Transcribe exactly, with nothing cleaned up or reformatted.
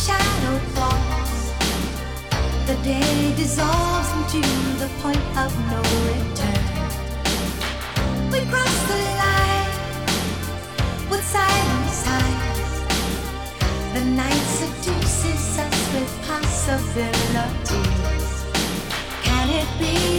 shadow falls, the day dissolves into the point of no return. We cross the line with silent signs. The night seduces us with possibilities. Can it be